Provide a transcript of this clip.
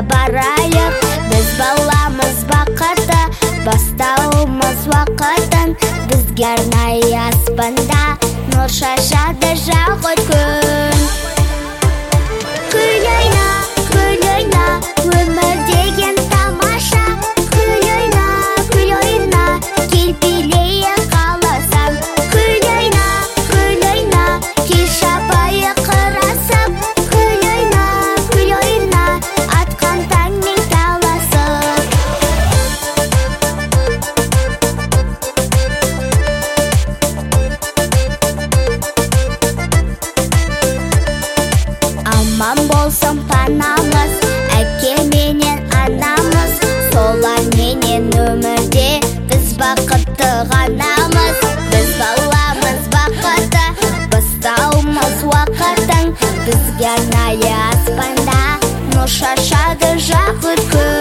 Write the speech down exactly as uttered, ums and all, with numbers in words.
барайық. Біз баламыз бақыты, бастауымыз уақытын. Бізге арнайы аспанда нұр шашады жақұт күн. Күл ойна, күл ойна, өмір деген тамаша. Күл ойна, күл ойна, кел билейік қаласаң. Күл ойна, күл ойна, кел шапайық қырасып. Күл ойна, күл ойна, атқан таңмен таласып. Аман болсын панамыз, әке менен анамыз. Соларменен өмірде біз бақытты ғанамыз. Біз баламыз бақыты, бастауымыз уақытың. Бізге арнайы аспанда нұр шашады жақұт күн.